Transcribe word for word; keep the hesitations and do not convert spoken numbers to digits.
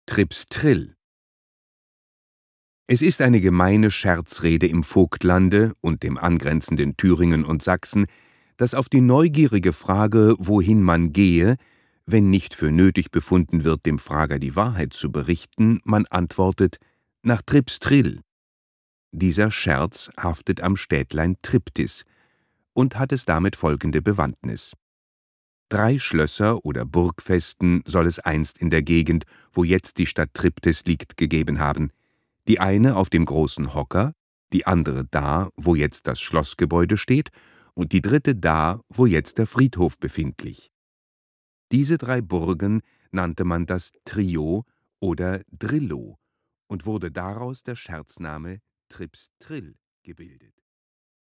Trips-Trill. Es ist eine gemeine Scherzrede im Vogtlande und dem angrenzenden Thüringen und Sachsen, dass auf die neugierige Frage, wohin man gehe, wenn nicht für nötig befunden wird, dem Frager die Wahrheit zu berichten, man antwortet: »Nach Trips-Trill«. Dieser Scherz haftet am Städtlein Triptis und hat es damit folgende Bewandtnis: Drei Schlösser oder Burgfesten soll es einst in der Gegend, wo jetzt die Stadt Triptis liegt, gegeben haben, die eine auf dem großen Hocker, die andere da, wo jetzt das Schlossgebäude steht, und die dritte da, wo jetzt der Friedhof befindlich. Diese drei Burgen nannte man das Trio oder Drillo und wurde daraus der Scherzname Trips-Trill gebildet